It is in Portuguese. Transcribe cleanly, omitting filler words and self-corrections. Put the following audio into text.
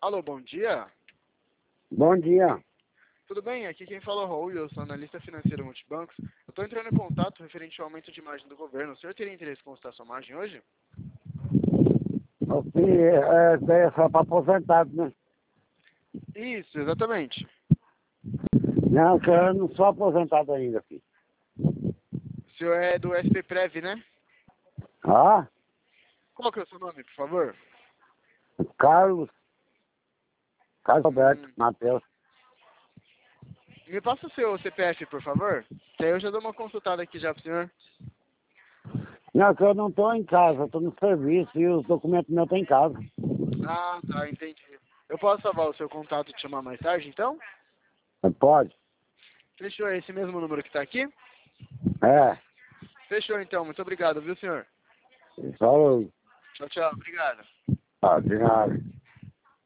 Alô, bom dia. Bom dia. Tudo bem? Aqui quem fala é o Raul e eu sou analista financeiro multibancos. Eu estou entrando em contato referente ao aumento de margem do governo. O senhor teria interesse em consultar sua margem hoje? Meu filho, é só para aposentado, né? Isso, exatamente. Não, que eu não sou aposentado ainda, filho. O senhor é do SPPrev, né? Ah, Qual que é o seu nome, por favor? Carlos Roberto Matheus. Me passa o seu CPF, por favor. Que aí eu já dou uma consultada aqui já pro senhor. Não, que eu não estou em casa, estou no serviço e os documentos meus estão em casa. Ah, tá, entendi. Eu posso salvar o seu contato e te chamar mais tarde, então? Pode? Fechou, é esse mesmo número que tá aqui? É, Fechou, então. Muito obrigado, viu, senhor? falou. Tchau, tchau. Obrigado. Ah, de nada.